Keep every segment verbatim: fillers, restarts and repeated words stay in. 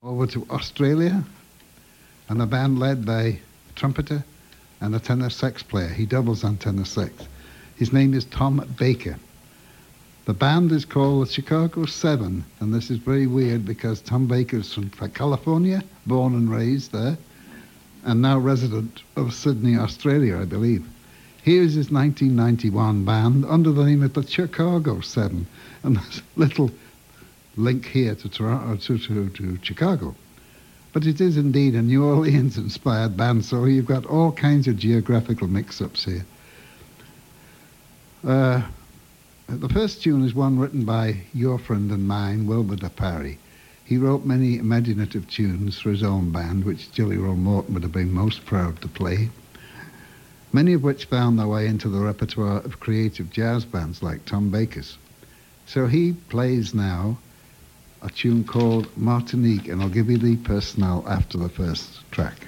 over to Australia, and a band led by a trumpeter and a tenor sax player. He doubles on tenor sax. His name is Tom Baker. The band is called the Chicago Seven, and this is very weird because Tom Baker is from California, born and raised there, and now resident of Sydney, Australia, I believe. Here's his nineteen ninety-one band under the name of the Chicago Seven, and there's a little link here to Toronto, to, to, to Chicago. But it is indeed a New Orleans-inspired band, so you've got all kinds of geographical mix-ups here. Uh, the first tune is one written by your friend and mine, Wilbur DeParry. He wrote many imaginative tunes for his own band, which Jelly Roll Morton would have been most proud to play, many of which found their way into the repertoire of creative jazz bands like Tom Baker's. So he plays now a tune called Martinique, and I'll give you the personnel after the first track.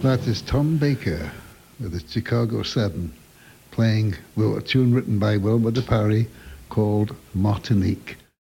That is Tom Baker with the Chicago Seven playing well, a tune written by Wilbur DeParry called Martinique.